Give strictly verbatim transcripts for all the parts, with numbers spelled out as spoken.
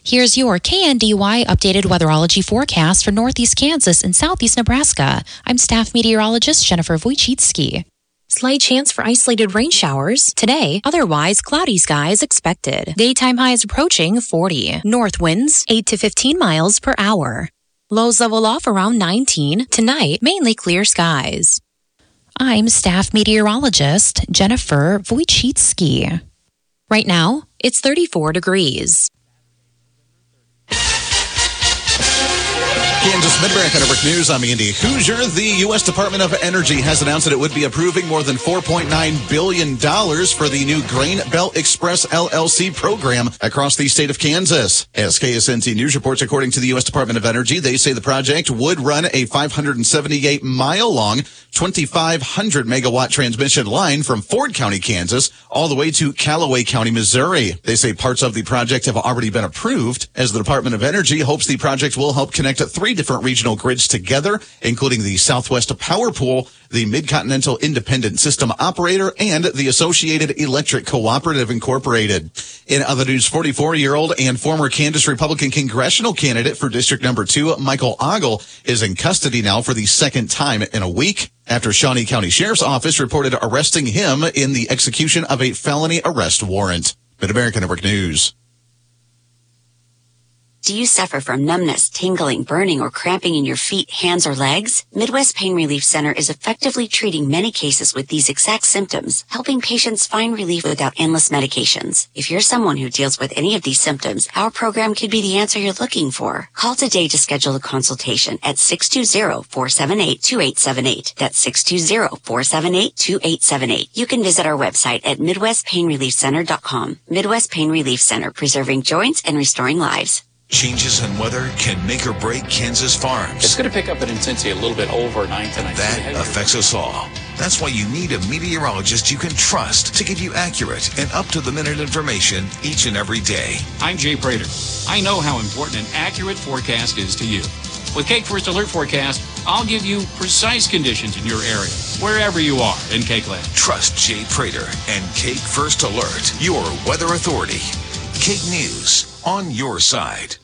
Here's your K N D Y updated weatherology forecast for northeast Kansas and southeast Nebraska. I'm staff meteorologist Jennifer Wojcicki. Slight chance for isolated rain showers today, otherwise cloudy skies expected. Daytime highs approaching forty. North winds eight to fifteen miles per hour. Lows level off around nineteen. Tonight, mainly clear skies. I'm staff meteorologist Jennifer Wojcicki. Right now, it's thirty-four degrees. Kansas Mid-America Network News, I'm Andy Hoosier. The U S Department of Energy has announced that it would be approving more than four point nine billion dollars for the new Grain Belt Express L L C program across the state of Kansas. As K S N T News reports, according to the U S Department of Energy, they say the project would run a five hundred seventy-eight mile long, twenty-five hundred megawatt transmission line from Ford County, Kansas, all the way to Callaway County, Missouri. They say parts of the project have already been approved, as the Department of Energy hopes the project will help connect three different regional grids together, including the Southwest Power Pool, the Mid-Continental Independent System Operator, and the Associated Electric Cooperative Incorporated. In other news, forty-four-year-old and former Kansas Republican congressional candidate for District Number two, Michael Ogle, is in custody now for the second time in a week, after Shawnee County Sheriff's Office reported arresting him in the execution of a felony arrest warrant. Mid-America Network News. Do you suffer from numbness, tingling, burning, or cramping in your feet, hands, or legs? Midwest Pain Relief Center is effectively treating many cases with these exact symptoms, helping patients find relief without endless medications. If you're someone who deals with any of these symptoms, our program could be the answer you're looking for. Call today to schedule a consultation at six two zero, four seven eight, two eight seven eight. That's six two zero, four seven eight, two eight seven eight. You can visit our website at midwest pain relief center dot com. Midwest Pain Relief Center, preserving joints and restoring lives. Changes in weather can make or break Kansas farms. It's going to pick up in intensity a little bit overnight tonight. That affects us all. That's why you need a meteorologist you can trust to give you accurate and up-to-the-minute information each and every day. I'm Jay Prater. I know how important an accurate forecast is to you. With Cake First Alert Forecast, I'll give you precise conditions in your area, wherever you are in Cake Land. Trust Jay Prater and Cake First Alert, your weather authority. Cake News, on your side.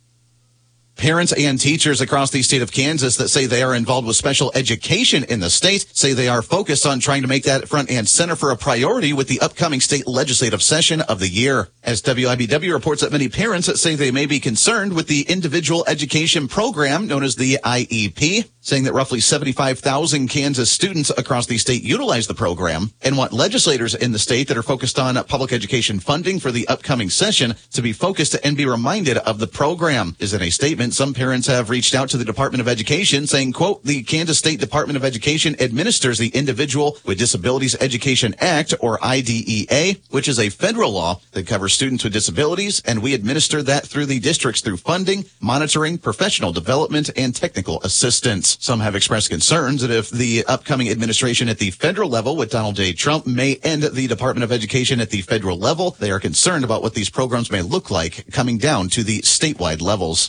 Parents and teachers across the state of Kansas that say they are involved with special education in the state say they are focused on trying to make that front and center for a priority with the upcoming state legislative session of the year. As W I B W reports that many parents say they may be concerned with the individual education program known as the I E P, saying that roughly seventy-five thousand Kansas students across the state utilize the program and want legislators in the state that are focused on public education funding for the upcoming session to be focused and be reminded of the program. Is in a statement, some parents have reached out to the Department of Education saying, quote, the Kansas State Department of Education administers the Individual with Disabilities Education Act, or I D E A, which is a federal law that covers students with disabilities, and we administer that through the districts through funding, monitoring, professional development, and technical assistance. Some have expressed concerns that if the upcoming administration at the federal level with Donald J. Trump may end the Department of Education at the federal level, they are concerned about what these programs may look like coming down to the statewide levels.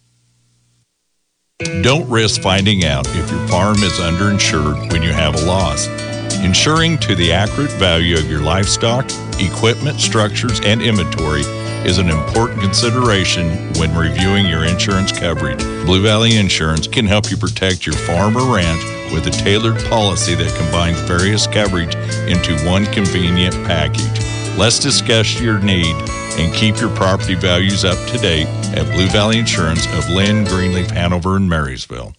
Don't risk finding out if your farm is underinsured when you have a loss. Insuring to the accurate value of your livestock, equipment, structures, and inventory is an important consideration when reviewing your insurance coverage. Blue Valley Insurance can help you protect your farm or ranch with a tailored policy that combines various coverage into one convenient package. Let's discuss your need and keep your property values up to date at Blue Valley Insurance of Lynn, Greenleaf, Hanover, and Marysville.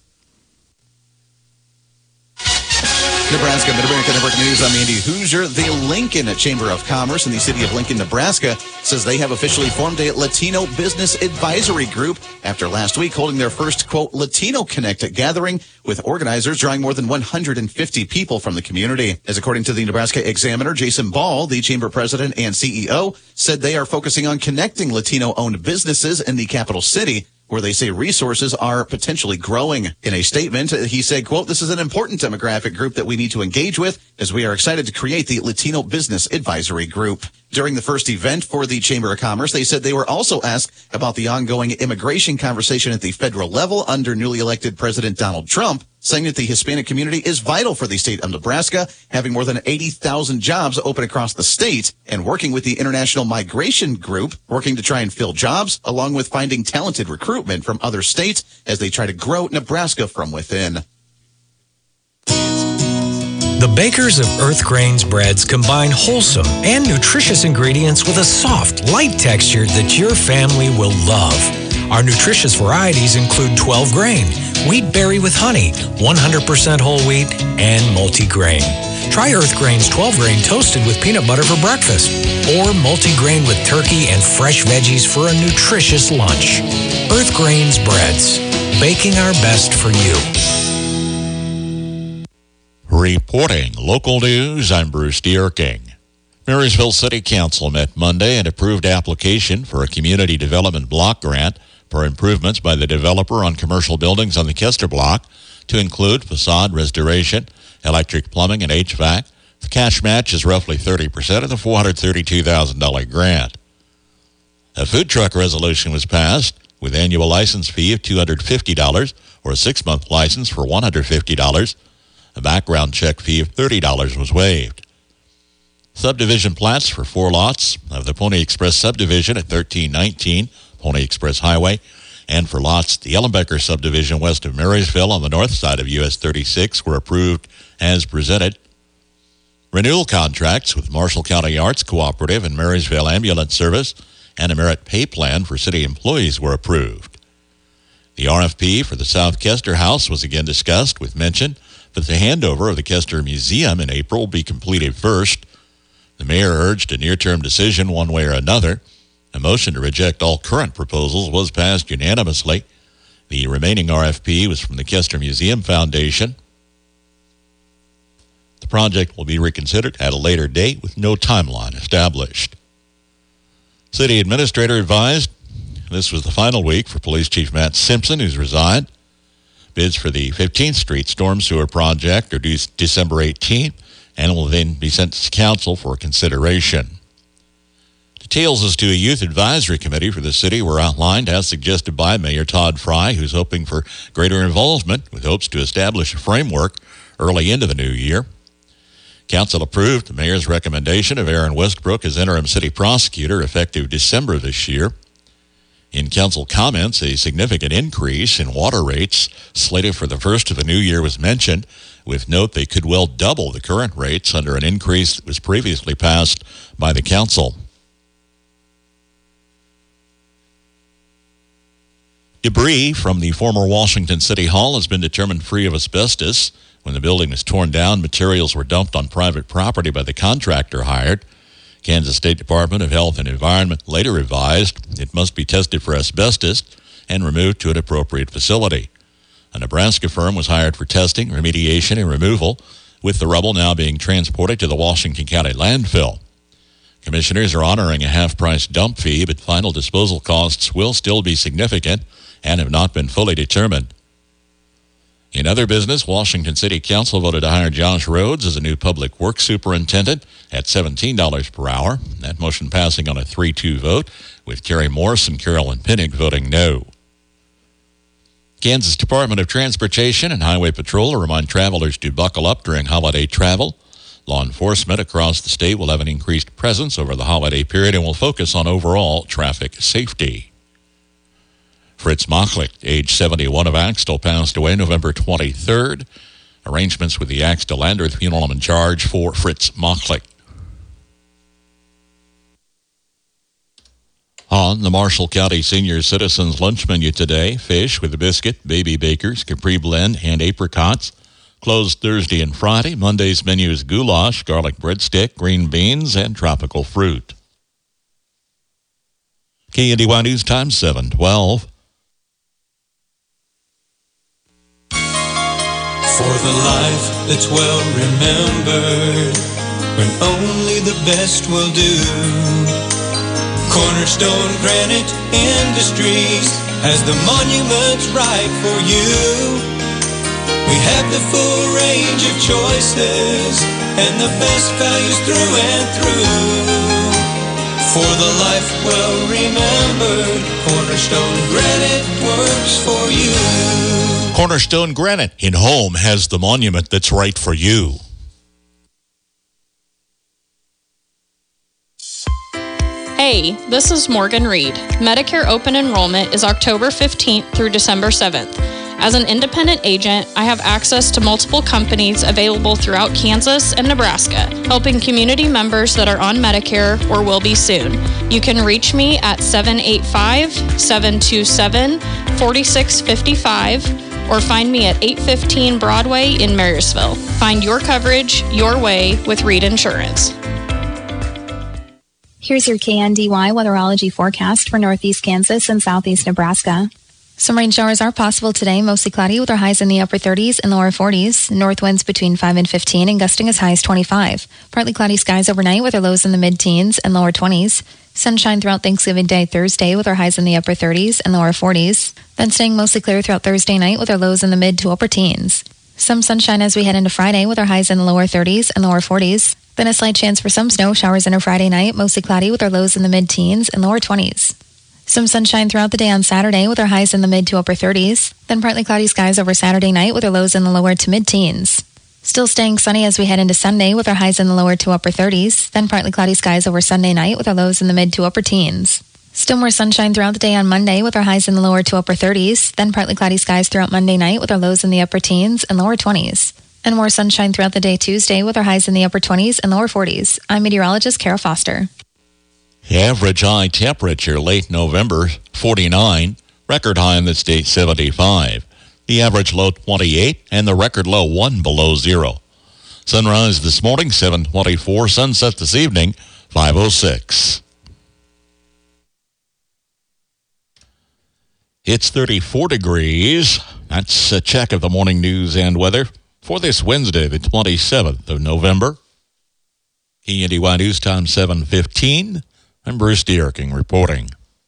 Nebraska Mid-America Network News, I'm Andy Hoosier. The Lincoln Chamber of Commerce in the city of Lincoln, Nebraska, says they have officially formed a Latino Business Advisory Group after last week holding their first, quote, Latino Connect gathering with organizers drawing more than one hundred fifty people from the community. As according to the Nebraska Examiner, Jason Ball, the chamber president and C E O, said they are focusing on connecting Latino-owned businesses in the capital city, where they say resources are potentially growing. In a statement, he said, quote, this is an important demographic group that we need to engage with as we are excited to create the Latino Business Advisory Group. During the first event for the Chamber of Commerce, they said they were also asked about the ongoing immigration conversation at the federal level under newly elected President Donald Trump. saying that the Hispanic community is vital for the state of Nebraska, having more than eighty thousand jobs open across the state, and working with the International Migration Group, working to try and fill jobs, along with finding talented recruitment from other states as they try to grow Nebraska from within. The bakers of Earth Grains breads combine wholesome and nutritious ingredients with a soft, light texture that your family will love. Our nutritious varieties include twelve grain, wheat berry with honey, one hundred percent whole wheat, and multigrain. Try Earth Grain's twelve grain toasted with peanut butter for breakfast, or multigrain with turkey and fresh veggies for a nutritious lunch. Earth Grain's breads, baking our best for you. Reporting local news, I'm Bruce Dierking. Marysville City Council met Monday and approved application for a community development block grant for improvements by the developer on commercial buildings on the Kester block to include facade restoration, electric, plumbing, and H V A C. The cash match is roughly thirty percent of the four hundred thirty-two thousand dollars grant. A food truck resolution was passed with annual license fee of two hundred fifty dollars or a six-month license for one hundred fifty dollars. A background check fee of thirty dollars was waived. Subdivision plats for four lots of the Pony Express subdivision at thirteen nineteen Pony Express Highway, and for lots the Ellenbecker subdivision west of Marysville on the north side of U S thirty-six were approved as presented. Renewal contracts with Marshall County Arts Cooperative and Marysville Ambulance Service and a merit pay plan for city employees were approved. The R F P for the South Kester House was again discussed with mention that the handover of the Kester Museum in April will be completed first. The mayor urged a near-term decision one way or another. A motion to reject all current proposals was passed unanimously. The remaining R F P was from the Kester Museum Foundation. The project will be reconsidered at a later date with no timeline established. City Administrator advised this was the final week for Police Chief Matt Simpson, who's resigned. Bids for the fifteenth Street Storm Sewer Project are due December eighteenth and will then be sent to council for consideration. Details as to a youth advisory committee for the city were outlined as suggested by Mayor Todd Fry, who's hoping for greater involvement with hopes to establish a framework early into the new year. Council approved the mayor's recommendation of Aaron Westbrook as interim city prosecutor effective December this year. In council comments, a significant increase in water rates slated for the first of the new year was mentioned, with note they could well double the current rates under an increase that was previously passed by the council. Debris from the former Washington City Hall has been determined free of asbestos. When the building was torn down, materials were dumped on private property by the contractor hired. Kansas State Department of Health and Environment later advised it must be tested for asbestos and removed to an appropriate facility. A Nebraska firm was hired for testing, remediation, and removal, with the rubble now being transported to the Washington County landfill. Commissioners are honoring a half-price dump fee, but final disposal costs will still be significant and have not been fully determined. In other business, Washington City Council voted to hire Josh Rhodes as a new public works superintendent at seventeen dollars per hour. That motion passing on a three two vote, with Terry Morse and Carolyn Pinnick voting no. Kansas Department of Transportation and Highway Patrol remind travelers to buckle up during holiday travel. Law enforcement across the state will have an increased presence over the holiday period and will focus on overall traffic safety. Fritz Machlick, age seventy-one, of Axtell, passed away November twenty-third. Arrangements with the Axtell Landreth funeral in charge for Fritz Machlick. On the Marshall County Senior Citizens Lunch Menu today, fish with a biscuit, baby bakers, Capri Blend, and apricots. Closed Thursday and Friday. Monday's menu is goulash, garlic breadstick, green beans, and tropical fruit. K N D Y News Time, seven twelve. For the life that's well remembered, when only the best will do. Cornerstone Granite Industries has the monuments right for you. We have the full range of choices and the best values through and through. For the life well remembered, Cornerstone Granite works for you. Cornerstone Granite in Home has the monument that's right for you. Hey, this is Morgan Reed. Medicare open enrollment is October fifteenth through December seventh. As an independent agent, I have access to multiple companies available throughout Kansas and Nebraska, helping community members that are on Medicare or will be soon. You can reach me at seven eight five, seven two seven, four six five five or find me at eight fifteen Broadway in Marysville. Find your coverage your way with Reed Insurance. Here's your K N D Y weatherology forecast for northeast Kansas and southeast Nebraska. Some rain showers are possible today, mostly cloudy with our highs in the upper thirties and lower forties. North winds between five and fifteen and gusting as high as twenty-five. Partly cloudy skies overnight with our lows in the mid-teens and lower twenties. Sunshine throughout Thanksgiving Day Thursday with our highs in the upper thirties and lower forties. Then staying mostly clear throughout Thursday night with our lows in the mid to upper teens. Some sunshine as we head into Friday with our highs in the lower thirties and lower forties. Then a slight chance for some snow showers into Friday night, mostly cloudy with our lows in the mid-teens and lower twenties. Some sunshine throughout the day on Saturday with our highs in the mid to upper thirties. Then partly cloudy skies over Saturday night with our lows in the lower to mid-teens. Still staying sunny as we head into Sunday with our highs in the lower to upper thirties. Then partly cloudy skies over Sunday night with our lows in the mid to upper teens. Still more sunshine throughout the day on Monday with our highs in the lower to upper thirties. Then partly cloudy skies throughout Monday night with our lows in the upper teens and lower twenties. And more sunshine throughout the day Tuesday with our highs in the upper twenties and lower forties. I'm meteorologist Kara Foster. The average high temperature late November, forty-nine. Record high in the state, seventy-five. The average low, twenty-eight. And the record low, one below zero. Sunrise this morning, seven twenty-four. Sunset this evening, five oh six. It's thirty-four degrees. That's a check of the morning news and weather for this Wednesday, the twenty-seventh of November. K N D Y News Time, seven fifteen. I'm Bruce Dierking reporting.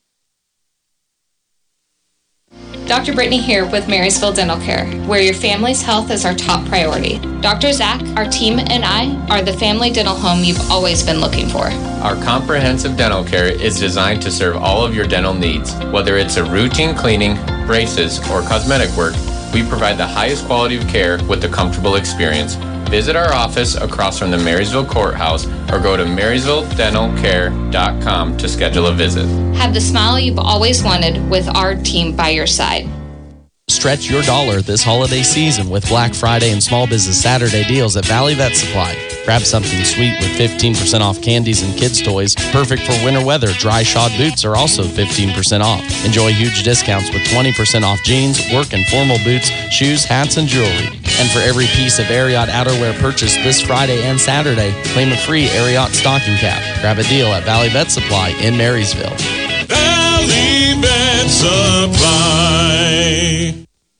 Doctor Brittany here with Marysville Dental Care, where your family's health is our top priority. Doctor Zach, our team, and I are the family dental home you've always been looking for. Our comprehensive dental care is designed to serve all of your dental needs. Whether it's a routine cleaning, braces, or cosmetic work, we provide the highest quality of care with a comfortable experience. Visit our office across from the Marysville Courthouse or go to marysville dental care dot com to schedule a visit. Have the smile you've always wanted with our team by your side. Stretch your dollar this holiday season with Black Friday and Small Business Saturday deals at Valley Vet Supply. Grab something sweet with fifteen percent off candies and kids' toys. Perfect for winter weather, dry shod boots are also fifteen percent off. Enjoy huge discounts with twenty percent off jeans, work and formal boots, shoes, hats, and jewelry. And for every piece of Ariat outerwear purchased this Friday and Saturday, claim a free Ariat stocking cap. Grab a deal at Valley Vet Supply in Marysville. Valley Vet Supply.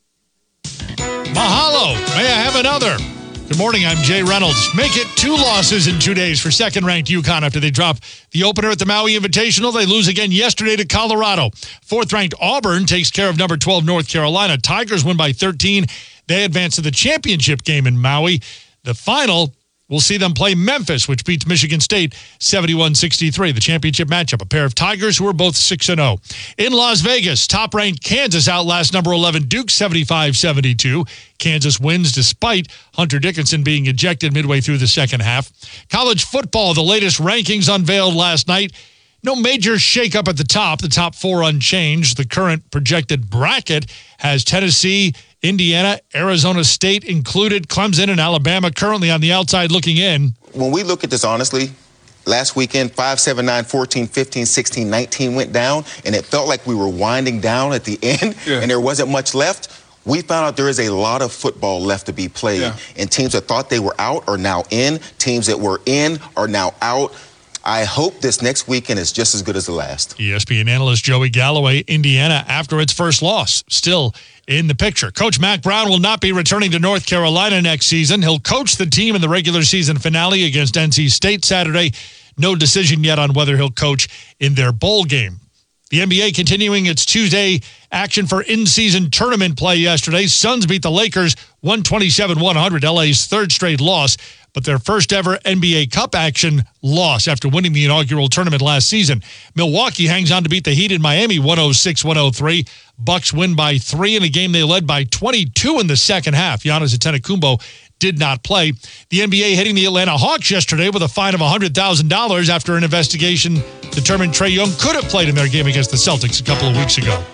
Mahalo. May I have another? Good morning, I'm Jay Reynolds. Make it two losses in two days for second-ranked UConn after they drop the opener at the Maui Invitational. They lose again yesterday to Colorado. Fourth-ranked Auburn takes care of number twelve North Carolina. Tigers win by thirteen. They advance to the championship game in Maui. The final, we'll see them play Memphis, which beats Michigan State seventy-one sixty-three. The championship matchup, a pair of Tigers who are both six and oh. In Las Vegas, top-ranked Kansas outlast number eleven Duke seventy-five seventy-two. Kansas wins despite Hunter Dickinson being ejected midway through the second half. College football, the latest rankings unveiled last night. No major shakeup at the top. The top four unchanged. The current projected bracket has Tennessee, Indiana, Arizona State included, Clemson and Alabama currently on the outside looking in. When we look at this honestly, last weekend, five, seven, nine, fourteen, fifteen, sixteen, nineteen went down, and it felt like we were winding down at the end, yeah. and there wasn't much left. We found out there is a lot of football left to be played, yeah. and teams that thought they were out are now in. Teams that were in are now out. I hope this next weekend is just as good as the last. E S P N analyst Joey Galloway, Indiana, after its first loss, still in the picture. Coach Mack Brown will not be returning to North Carolina next season. He'll coach the team in the regular season finale against N C State Saturday. No decision yet on whether he'll coach in their bowl game. The N B A continuing its Tuesday action for in-season tournament play yesterday. Suns beat the Lakers one twenty-seven one hundred, L A's third straight loss. but their first ever N B A Cup action loss after winning the inaugural tournament last season. Milwaukee hangs on to beat the Heat in Miami one oh six to one oh three. Bucks win by three in a game they led by twenty-two in the second half. Giannis Antetokounmpo did not play. The N B A hitting the Atlanta Hawks yesterday with a fine of one hundred thousand dollars after an investigation determined Trae Young could have played in their game against the Celtics a couple of weeks ago.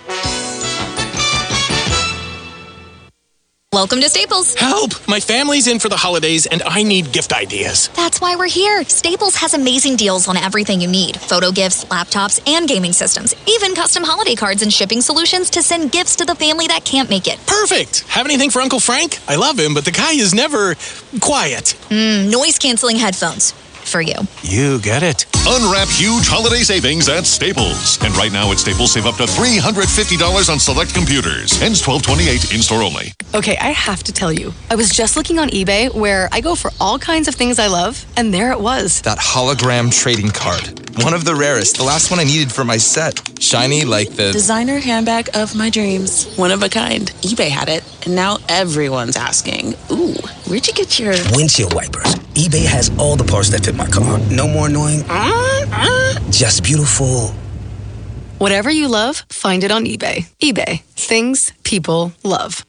Welcome to Staples. Help! My family's in for the holidays and I need gift ideas. That's why we're here. Staples has amazing deals on everything you need. Photo gifts, laptops, and gaming systems. Even custom holiday cards and shipping solutions to send gifts to the family that can't make it. Perfect! Have anything for Uncle Frank? I love him, but the guy is never quiet. Mm, noise-canceling headphones. For you. You get it. Unwrap huge holiday savings at Staples. And right now at Staples, save up to three hundred fifty dollars on select computers. Ends twelve twenty-eight, in-store only. Okay, I have to tell you. I was just looking on eBay where I go for all kinds of things I love, and there it was. That hologram trading card. One of the rarest. The last one I needed for my set. Shiny like the... designer handbag of my dreams. One of a kind. eBay had it, and now everyone's asking, ooh, where'd you get your... windshield wipers. eBay has all the parts that fit my car. No more annoying. Uh, uh. Just beautiful. Whatever you love, find it on eBay. eBay. Things people love.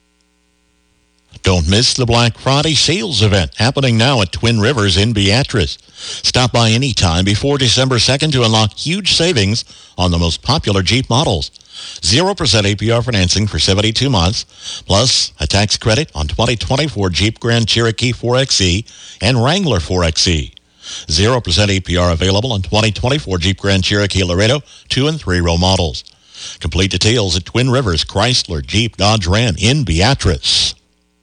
Don't miss the Black Friday sales event happening now at Twin Rivers in Beatrice. Stop by anytime before December second to unlock huge savings on the most popular Jeep models. zero percent A P R financing for seventy-two months, plus a tax credit on twenty twenty-four Jeep Grand Cherokee four X E and Wrangler four X E. zero percent A P R available on twenty twenty-four Jeep Grand Cherokee Laredo two and three row models. Complete details at Twin Rivers Chrysler Jeep Dodge Ram in Beatrice.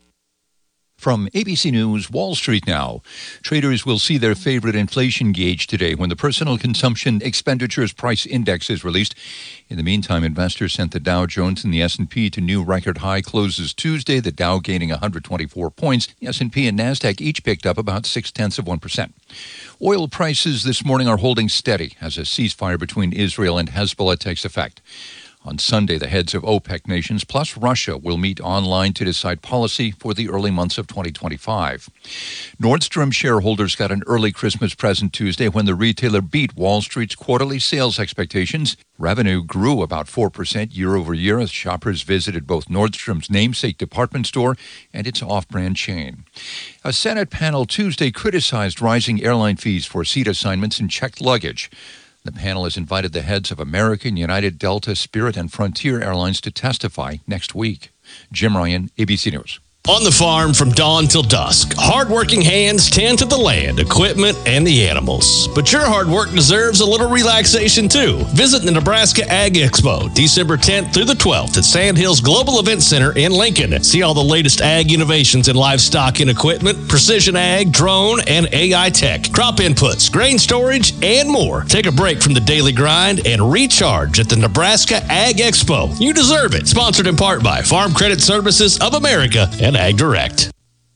From A B C News, Wall Street now. Traders will see their favorite inflation gauge today when the Personal Consumption Expenditures Price Index is released. In the meantime, investors sent the Dow Jones and the S and P to new record high closes Tuesday, the Dow gaining one hundred twenty-four points. The S and P and NASDAQ each picked up about six-tenths of one percent. Oil prices this morning are holding steady as a ceasefire between Israel and Hezbollah takes effect. On Sunday, the heads of OPEC nations plus Russia will meet online to decide policy for the early months of twenty twenty-five. Nordstrom shareholders got an early Christmas present Tuesday when the retailer beat Wall Street's quarterly sales expectations. Revenue grew about four percent year over year as shoppers visited both Nordstrom's namesake department store and its off-brand chain. A Senate panel Tuesday criticized rising airline fees for seat assignments and checked luggage. The panel has invited the heads of American, United, Delta, Spirit, and Frontier Airlines to testify next week. Jim Ryan, A B C News. On the farm from dawn till dusk, hardworking hands tend to the land, equipment, and the animals. But your hard work deserves a little relaxation, too. Visit the Nebraska Ag Expo, December tenth through the twelfth at Sandhills Global Event Center in Lincoln. See all the latest ag innovations in livestock and equipment, precision ag, drone, and A I tech, crop inputs, grain storage, and more. Take a break from the daily grind and recharge at the Nebraska Ag Expo. You deserve it. Sponsored in part by Farm Credit Services of America and Ag Direct.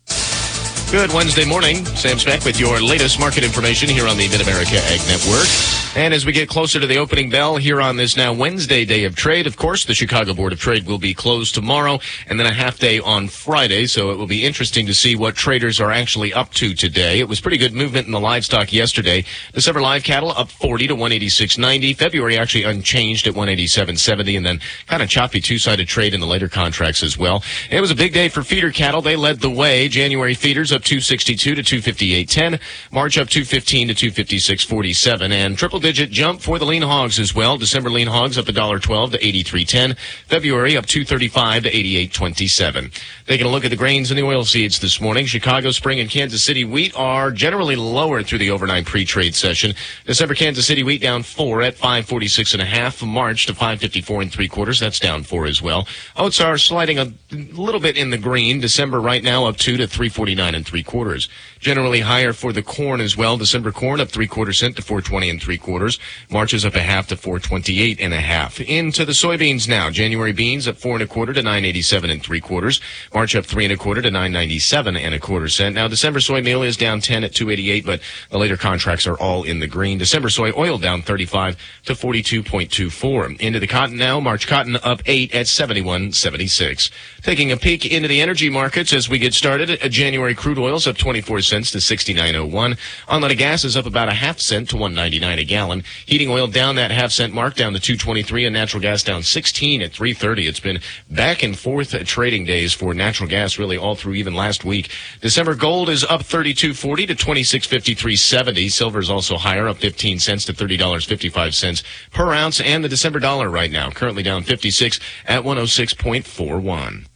Good Wednesday morning. Sam Speck with your latest market information here on the Mid-America Ag Network. And as we get closer to the opening bell here on this now Wednesday day of trade, of course, the Chicago Board of Trade will be closed tomorrow and then a half day on Friday. So it will be interesting to see what traders are actually up to today. It was pretty good movement in the livestock yesterday. December live cattle up forty to one eighty-six ninety. February actually unchanged at one eighty-seven seventy, and then kind of choppy two-sided trade in the later contracts as well. It was a big day for feeder cattle. They led the way. January feeders up two sixty-two to two fifty-eight ten. March up two fifteen to two fifty-six forty-seven. And triple-digit jump for the lean hogs as well. December lean hogs up one dollar twelve to eighty-three ten. February up two thirty-five to eighty-eight twenty-seven. Taking a look at the grains and the oilseeds this morning. Chicago spring and Kansas City wheat are generally lower through the overnight pre-trade session. December Kansas City wheat down four at five forty-six and a half. March to five fifty-four and three quarters. That's down four as well. Oats are sliding a little bit in the green. December right now up two to three forty-nine and three quarters. Generally higher for the corn as well. December corn up three quarter cent to four twenty and three quarters. March is up a half to four twenty-eight and a half. Into the soybeans now. January beans up four and a quarter to nine eighty-seven and three quarters. March up three and a quarter to nine ninety-seven and a quarter cent. Now December soy meal is down ten at two eighty-eight, but the later contracts are all in the green. December soy oil down thirty-five to forty-two point two four. Into the cotton now. March cotton up eight at seventy-one seventy-six. Taking a peek into the energy markets as we get started. A January crude Crude oil's up twenty-four cents to sixty-nine oh one. Unleaded gas is up about a half cent to one ninety-nine a gallon. Heating oil down that half cent mark, down to two twenty-three, and natural gas down sixteen at three thirty. It's been back and forth trading days for natural gas really all through even last week. December gold is up thirty-two forty to twenty-six fifty-three seventy. Silver is also higher, up fifteen cents to thirty dollars and fifty-five cents per ounce. And the December dollar right now, currently down fifty-six at one oh six point four one.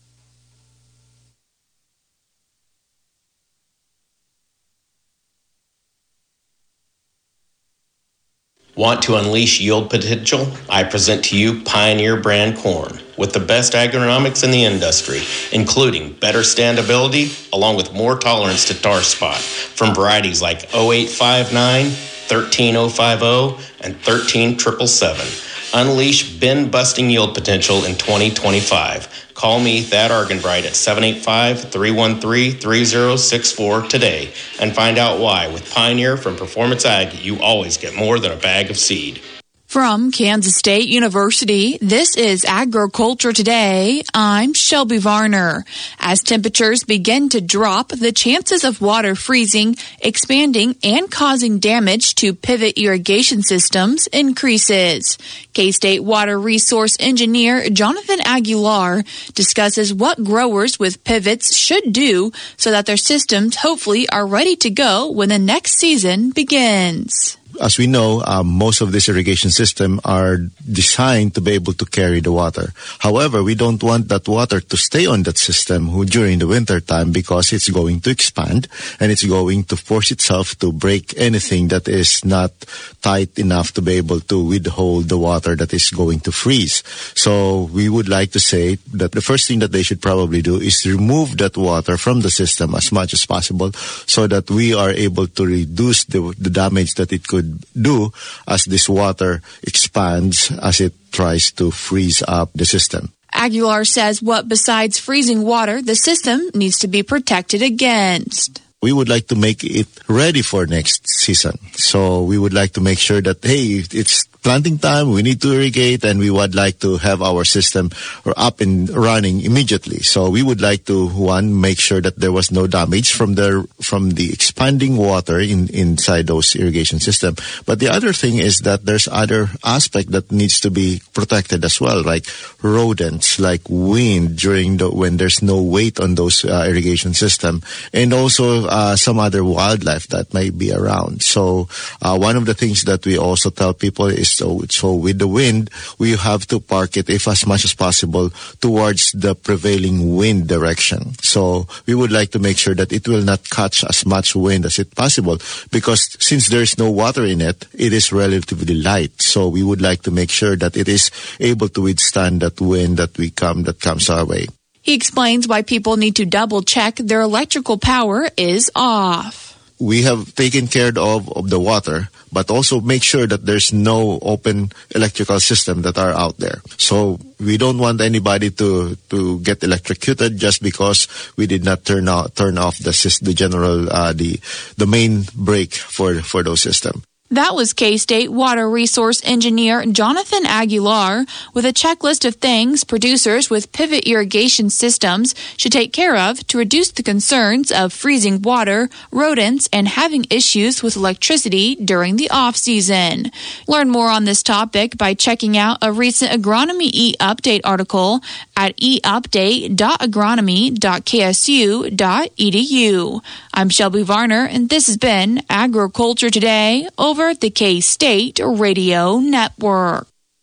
Want to unleash yield potential? I present to you Pioneer brand corn with the best agronomics in the industry, including better standability along with more tolerance to tar spot from varieties like oh eight five nine, thirteen oh fifty, and thirteen seven seven seven. Unleash bin-busting yield potential in twenty twenty-five. Call me, Thad Argenbright, at seven eight five, three one three, three oh six four today and find out why with Pioneer from Performance Ag, you always get more than a bag of seed. From Kansas State University, this is Agriculture Today. I'm Shelby Varner. As temperatures begin to drop, the chances of water freezing, expanding, and causing damage to pivot irrigation systems increases. K-State Water Resource Engineer Jonathan Aguilar discusses what growers with pivots should do so that their systems hopefully are ready to go when the next season begins. As we know, um, most of these irrigation systems are designed to be able to carry the water. However, we don't want that water to stay on that system during the winter time because it's going to expand and it's going to force itself to break anything that is not tight enough to be able to withhold the water that is going to freeze. So we would like to say that the first thing that they should probably do is remove that water from the system as much as possible so that we are able to reduce the, the damage that it could do as this water expands as it tries to freeze up the system. Aguilar says what besides freezing water, the system needs to be protected against. We would like to make it ready for next season. So we would like to make sure that, hey, it's planting time, we need to irrigate, and we would like to have our system up and running immediately. So we would like to, one, make sure that there was no damage from the from the expanding water in inside those irrigation system. But the other thing is that there's other aspect that needs to be protected as well, like rodents, like wind during the when there's no weight on those uh, irrigation system, and also uh, some other wildlife that might be around. So uh, one of the things that we also tell people is So, so with the wind, we have to park it, if as much as possible, towards the prevailing wind direction. So we would like to make sure that it will not catch as much wind as it possible, because since there is no water in it, it is relatively light. So we would like to make sure that it is able to withstand that wind that we come that comes our way. He explains why people need to double check their electrical power is off. We have taken care of, of the water, but also make sure that there's no open electrical system that are out there. So we don't want anybody to, to get electrocuted just because we did not turn out, turn off the the general uh, the the main break for for those systems. That was K-State Water Resource Engineer Jonathan Aguilar with a checklist of things producers with pivot irrigation systems should take care of to reduce the concerns of freezing water, rodents, and having issues with electricity during the off-season. Learn more on this topic by checking out a recent Agronomy e-Update article at e update dot agronomy dot k s u dot e d u. I'm Shelby Varner, and this has been Agriculture Today over at the K-State Radio Network.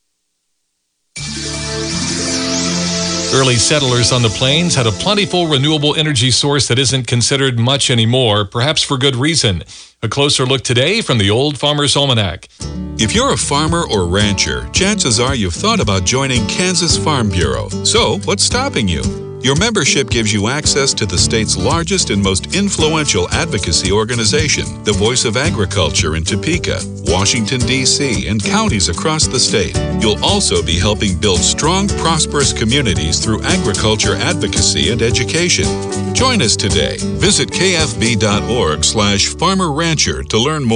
Early settlers on the plains had a plentiful renewable energy source that isn't considered much anymore, perhaps for good reason. A closer look today from the Old Farmer's Almanac. If you're a farmer or rancher, chances are you've thought about joining Kansas Farm Bureau. So, what's stopping you? Your membership gives you access to the state's largest and most influential advocacy organization, the Voice of Agriculture in Topeka, Washington, D C, and counties across the state. You'll also be helping build strong, prosperous communities through agriculture advocacy and education. Join us today. Visit k f b dot org slash farmer rancher to learn more.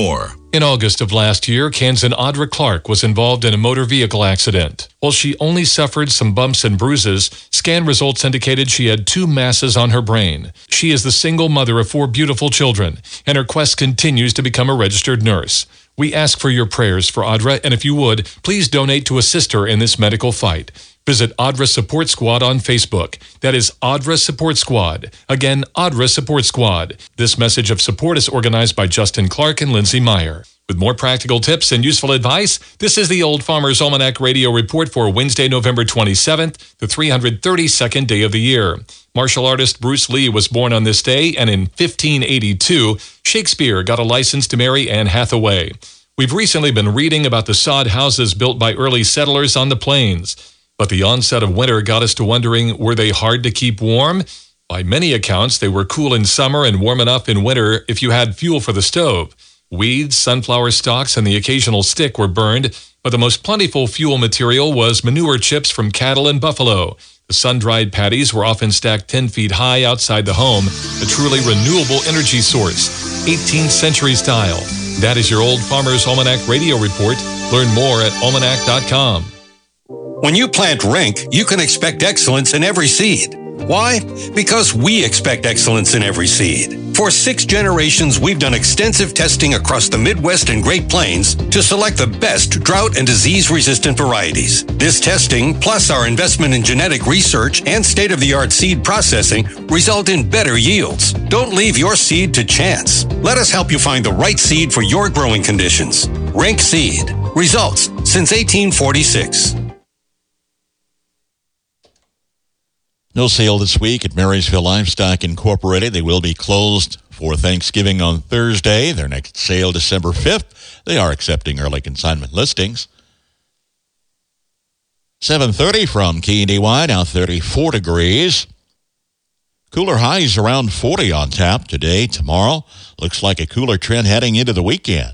In August of last year, Kansan Audra Clark was involved in a motor vehicle accident. While she only suffered some bumps and bruises, scan results indicated she had two masses on her brain. She is the single mother of four beautiful children, and her quest continues to become a registered nurse. We ask for your prayers for Audra, and if you would, please donate to assist her in this medical fight. Visit Audra Support Squad on Facebook. That is Audra Support Squad. Again, Audra Support Squad. This message of support is organized by Justin Clark and Lindsay Meyer. With more practical tips and useful advice, this is the Old Farmer's Almanac Radio Report for Wednesday, November twenty-seventh, the three hundred thirty-second day of the year. Martial artist Bruce Lee was born on this day, and in fifteen eighty-two, Shakespeare got a license to marry Anne Hathaway. We've recently been reading about the sod houses built by early settlers on the plains. But the onset of winter got us to wondering, were they hard to keep warm? By many accounts, they were cool in summer and warm enough in winter if you had fuel for the stove. Weeds, sunflower stalks, and the occasional stick were burned, but the most plentiful fuel material was manure chips from cattle and buffalo. The sun-dried patties were often stacked ten feet high outside the home, a truly renewable energy source, eighteenth century style. That is your Old Farmer's Almanac Radio Report. Learn more at almanac dot com. When you plant Rink, you can expect excellence in every seed. Why? Because we expect excellence in every seed. For six generations, we've done extensive testing across the Midwest and Great Plains to select the best drought and disease-resistant varieties. This testing, plus our investment in genetic research and state-of-the-art seed processing, result in better yields. Don't leave your seed to chance. Let us help you find the right seed for your growing conditions. Rink Seed. Results since eighteen forty-six. No sale this week at Marysville Livestock Incorporated. They will be closed for Thanksgiving on Thursday. Their next sale December fifth. They are accepting early consignment listings. seven thirty from K D Y, now thirty-four degrees. Cooler highs around forty on tap today, tomorrow. Looks like a cooler trend heading into the weekend.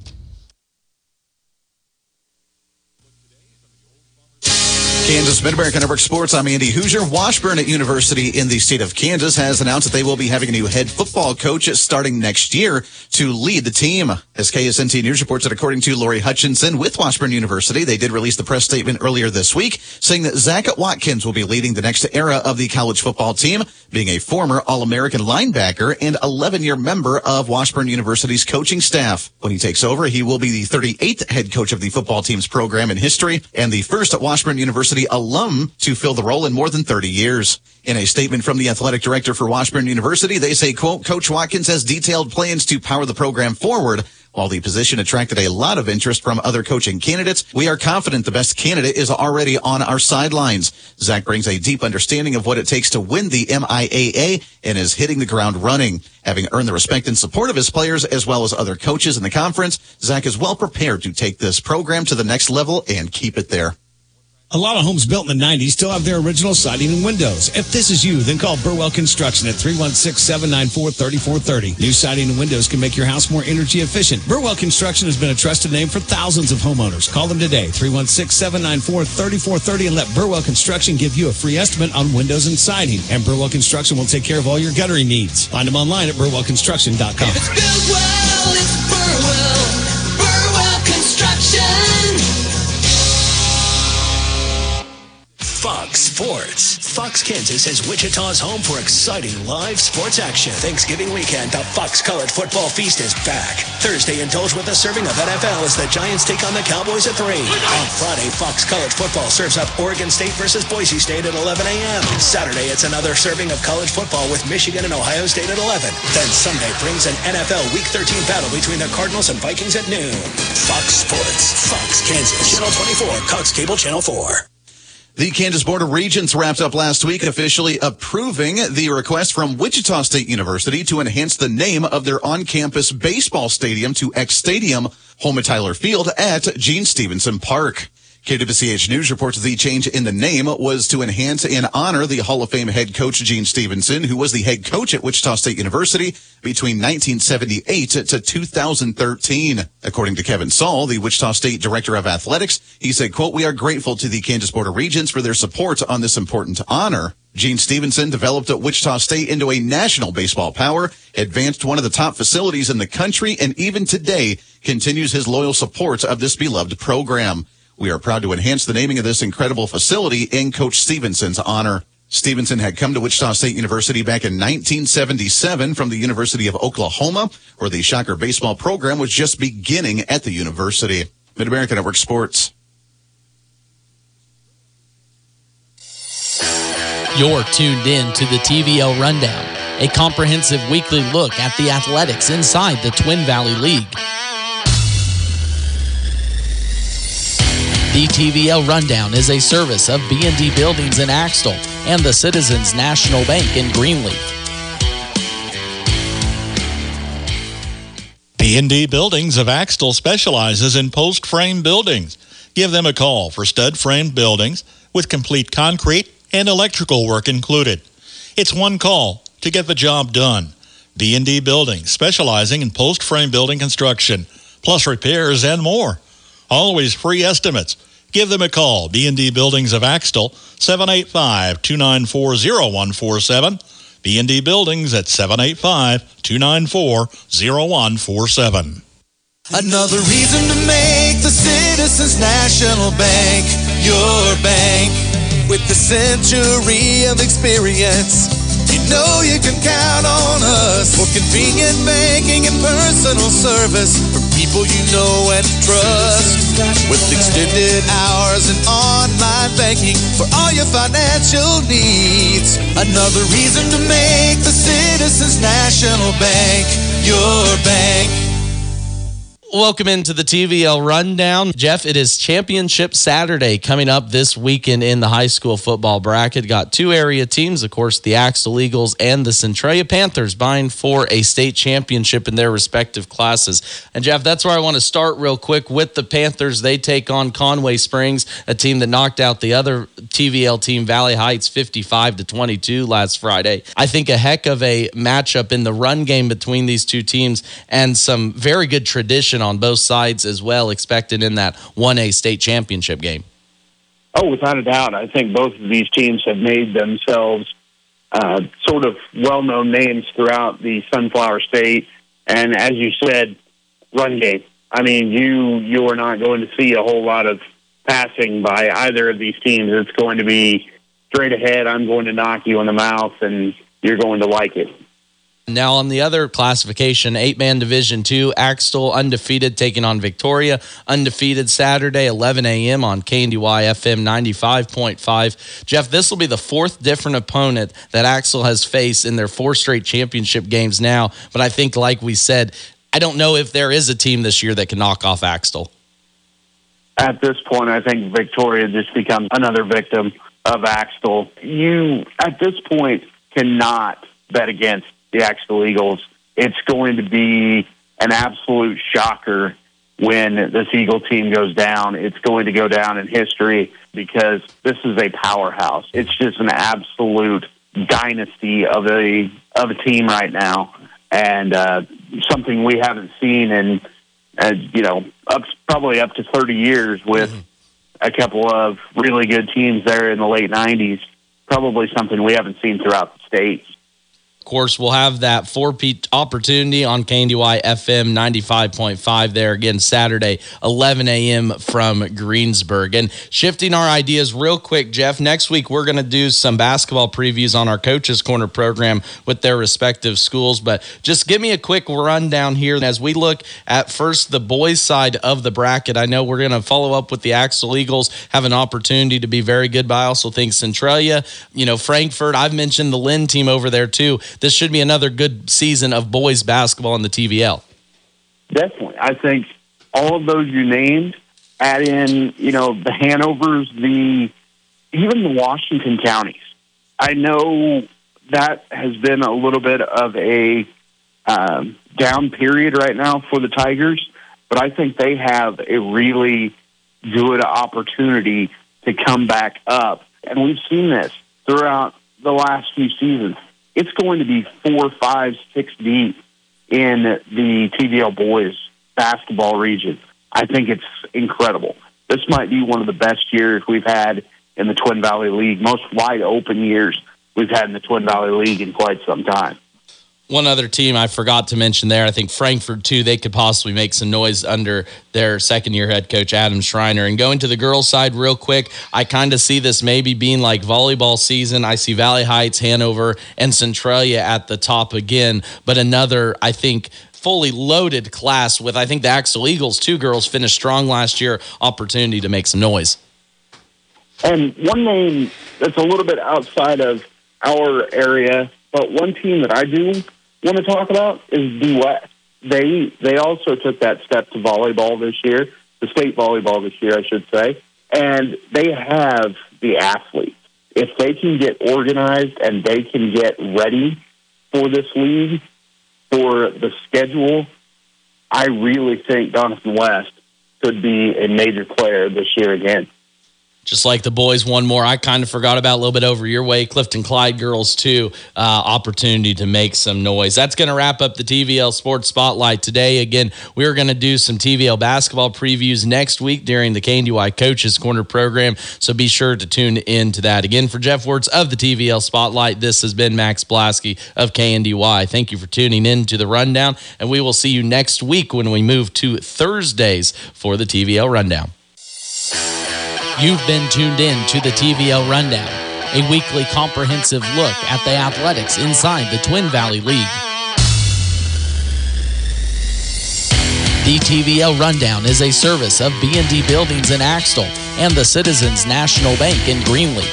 Kansas Mid-America Network Sports, I'm Andy Hoosier. Washburn University in the state of Kansas has announced that they will be having a new head football coach starting next year to lead the team. As K S N T News reports that according to Lori Hutchinson with Washburn University, they did release the press statement earlier this week saying that Zach Watkins will be leading the next era of the college football team, being a former All-American linebacker and eleven-year member of Washburn University's coaching staff. When he takes over, he will be the thirty-eighth head coach of the football team's program in history and the first at Washburn University alum to fill the role in more than thirty years. In a statement from the athletic director for Washburn University, they say, quote, Coach Watkins has detailed plans to power the program forward. While the position attracted a lot of interest from other coaching candidates, we are confident the best candidate is already on our sidelines. Zach brings a deep understanding of what it takes to win the M I A A and is hitting the ground running. Having earned the respect and support of his players as well as other coaches in the conference, Zach is well prepared to take this program to the next level and keep it there. A lot of homes built in the nineties still have their original siding and windows. If this is you, then call Burwell Construction at three one six, seven nine four, three four three zero. New siding and windows can make your house more energy efficient. Burwell Construction has been a trusted name for thousands of homeowners. Call them today, three one six, seven nine four, three four three zero, and let Burwell Construction give you a free estimate on windows and siding. And Burwell Construction will take care of all your guttering needs. Find them online at burwell construction dot com. If it's Burwell, it's Burwell. Burwell Construction. Fox Sports. Fox Kansas is Wichita's home for exciting live sports action. Thanksgiving weekend, the Fox College Football Feast is back. Thursday, indulge with a serving of N F L as the Giants take on the Cowboys at three. On Friday, Fox College Football serves up Oregon State versus Boise State at eleven a.m. Saturday, it's another serving of college football with Michigan and Ohio State at eleven. Then Sunday brings an N F L Week thirteen battle between the Cardinals and Vikings at noon. Fox Sports. Fox Kansas. Channel twenty-four. Cox Cable Channel four. The Kansas Board of Regents wrapped up last week officially approving the request from Wichita State University to enhance the name of their on-campus baseball stadium to X Stadium, home at Tyler Field at Gene Stevenson Park. K W C H News reports the change in the name was to enhance and honor the Hall of Fame head coach Gene Stevenson, who was the head coach at Wichita State University between nineteen seventy-eight to two thousand thirteen. According to Kevin Saul, the Wichita State Director of Athletics, he said, quote, we are grateful to the Kansas Board of Regents for their support on this important honor. Gene Stevenson developed at Wichita State into a national baseball power, advanced one of the top facilities in the country, and even today continues his loyal support of this beloved program. We are proud to enhance the naming of this incredible facility in Coach Stevenson's honor. Stevenson had come to Wichita State University back in nineteen seventy-seven from the University of Oklahoma, where the Shocker baseball program was just beginning at the university. Mid-America Network Sports. You're tuned in to the T V L Rundown, a comprehensive weekly look at the athletics inside the Twin Valley League. The T V L Rundown is a service of B and D Buildings in Axtell and the Citizens National Bank in Greenleaf. B and D Buildings of Axtell specializes in post-frame buildings. Give them a call for stud-frame buildings with complete concrete and electrical work included. It's one call to get the job done. B and D Buildings, specializing in post-frame building construction, plus repairs and more. Always free estimates. Give them a call. B and D Buildings of Axtell, seven eight five, two nine four, zero one four seven. B and D Buildings at seven eight five, two nine four, zero one four seven. Another reason to make the Citizens National Bank your bank. With the century of experience, you know you can count on us for convenient banking and personal service from people you know and trust. With extended hours and online banking for all your financial needs. Another reason to make the Citizens National Bank your bank. Welcome into the T V L Rundown. Jeff, it is Championship Saturday coming up this weekend in the high school football bracket. Got two area teams, of course, the Axtell Eagles and the Centralia Panthers vying for a state championship in their respective classes. And Jeff, that's where I want to start real quick with the Panthers. They take on Conway Springs, a team that knocked out the other T V L team, Valley Heights, fifty-five to twenty-two last Friday. I think a heck of a matchup in the run game between these two teams and some very good tradition on both sides as well, expected in that one A state championship game. Oh, without a doubt. I think both of these teams have made themselves uh, sort of well-known names throughout the Sunflower State. And as you said, run game. I mean, you you are not going to see a whole lot of passing by either of these teams. It's going to be straight ahead. I'm going to knock you in the mouth, and you're going to like it. Now on the other classification, eight-man Division two, Axtell undefeated taking on Victoria. Undefeated Saturday, eleven a.m. on K N D Y F M ninety-five point five. Jeff, this will be the fourth different opponent that Axtell has faced in their four straight championship games now. But I think, like we said, I don't know if there is a team this year that can knock off Axtell. At this point, I think Victoria just becomes another victim of Axtell. You, at this point, cannot bet against the Axtell Eagles. It's going to be an absolute shocker when this Eagle team goes down. It's going to go down in history because this is a powerhouse. It's just an absolute dynasty of a of a team right now, and uh, something we haven't seen in, uh, you know, up probably up to thirty years with mm-hmm. a couple of really good teams there in the late nineties. Probably something we haven't seen throughout the state. Of course, we'll have that four-peat opportunity on K N D Y F M ninety-five point five there again Saturday, eleven a.m. from Greensburg. And shifting our ideas real quick, Jeff, next week we're going to do some basketball previews on our Coaches Corner program with their respective schools. But just give me a quick rundown here as we look at first the boys' side of the bracket. I know we're going to follow up with the Axtell Eagles, have an opportunity to be very good, but I also think Centralia, you know, Frankfort, I've mentioned the Lynn team over there too. This should be another good season of boys basketball in the T V L. Definitely. I think all of those you named, add in, you know, the Hanovers, the even the Washington counties. I know that has been a little bit of a um, down period right now for the Tigers, but I think they have a really good opportunity to come back up. And we've seen this throughout the last few seasons. It's going to be four, five, six deep in the T V L boys basketball region. I think it's incredible. This might be one of the best years we've had in the Twin Valley League, most wide open years we've had in the Twin Valley League in quite some time. One other team I forgot to mention there, I think Frankfort, too, they could possibly make some noise under their second-year head coach, Adam Schreiner. And going to the girls' side real quick, I kind of see this maybe being like volleyball season. I see Valley Heights, Hanover, and Centralia at the top again. But another, I think, fully loaded class with, I think, the Axtell Eagles, two girls finished strong last year, opportunity to make some noise. And one name that's a little bit outside of our area, but one team that I do want to talk about is D West. They they also took that step to volleyball this year, the state volleyball this year, I should say, and they have the athletes. If they can get organized and they can get ready for this league, for the schedule, I really think Donovan West could be a major player this year again. Just like the boys, one more I kind of forgot about a little bit over your way. Clifton Clyde girls, too. Uh, opportunity to make some noise. That's going to wrap up the T V L Sports Spotlight today. Again, we're going to do some T V L basketball previews next week during the K N D Y Coaches Corner program, so be sure to tune in to that. Again, for Jeff Wirtz of the T V L Spotlight, this has been Max Blasky of K N D Y. Thank you for tuning in to the Rundown, and we will see you next week when we move to Thursdays for the T V L Rundown. You've been tuned in to the T V L Rundown, a weekly comprehensive look at the athletics inside the Twin Valley League. The T V L Rundown is a service of B and D Buildings in Axtell and the Citizens National Bank in Greenleaf.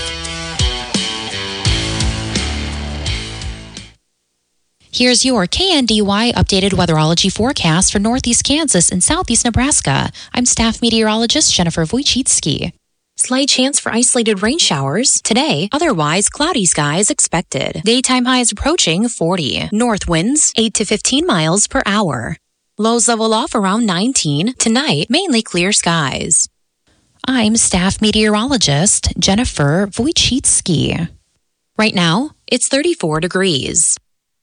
Here's your K N D Y updated weatherology forecast for northeast Kansas and southeast Nebraska. I'm staff meteorologist Jennifer Wojcicki. Slight chance for isolated rain showers today, otherwise cloudy skies expected. Daytime highs approaching forty. North winds eight to fifteen miles per hour. Lows level off around nineteen. Tonight, mainly clear skies. I'm staff meteorologist Jennifer Wojcicki. Right now, it's thirty-four degrees.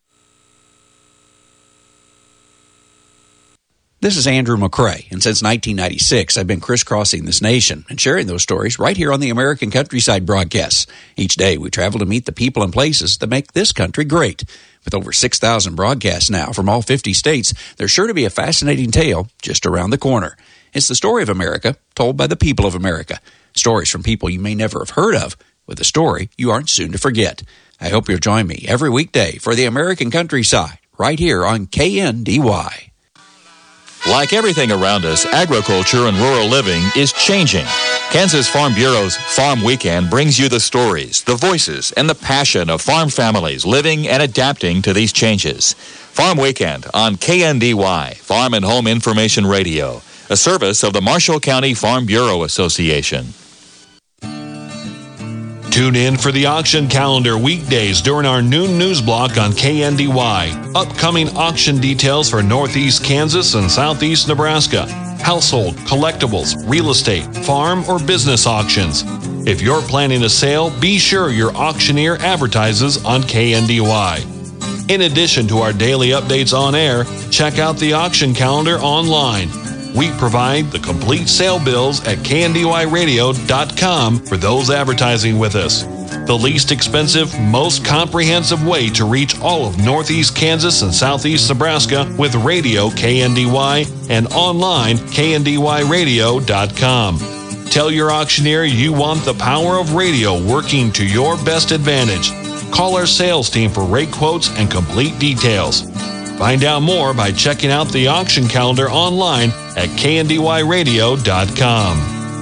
This is Andrew McCrae, and since nineteen ninety-six, I've been crisscrossing this nation and sharing those stories right here on the American Countryside broadcasts. Each day, we travel to meet the people and places that make this country great. With over six thousand broadcasts now from all fifty states, there's sure to be a fascinating tale just around the corner. It's the story of America, told by the people of America. Stories from people you may never have heard of, with a story you aren't soon to forget. I hope you'll join me every weekday for the American Countryside, right here on K N D Y. Like everything around us, agriculture and rural living is changing. Kansas Farm Bureau's Farm Weekend brings you the stories, the voices, and the passion of farm families living and adapting to these changes. Farm Weekend on K N D Y, Farm and Home Information Radio, a service of the Marshall County Farm Bureau Association. Tune in for the auction calendar weekdays during our noon news block on K N D Y. Upcoming auction details for Northeast Kansas and Southeast Nebraska. Household, collectibles, real estate, farm, or business auctions. If you're planning a sale, be sure your auctioneer advertises on K N D Y. In addition to our daily updates on air, check out the auction calendar online. We provide the complete sale bills at K N D Y radio dot com for those advertising with us. The least expensive, most comprehensive way to reach all of Northeast Kansas and Southeast Nebraska with radio K N D Y and online K N D Y radio dot com. Tell your auctioneer you want the power of radio working to your best advantage. Call our sales team for rate quotes and complete details. Find out more by checking out the auction calendar online at K N D Y radio dot com.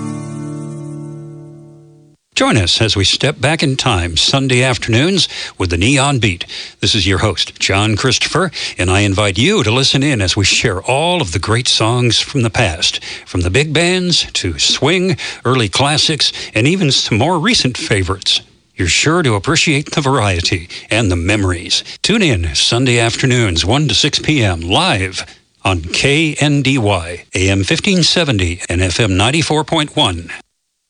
Join us as we step back in time Sunday afternoons with the Neon Beat. This is your host, John Christopher, and I invite you to listen in as we share all of the great songs from the past, from the big bands to swing, early classics, and even some more recent favorites. You're sure to appreciate the variety and the memories. Tune in Sunday afternoons, one to six p.m. live on K N D Y, A M fifteen seventy and F M ninety-four point one.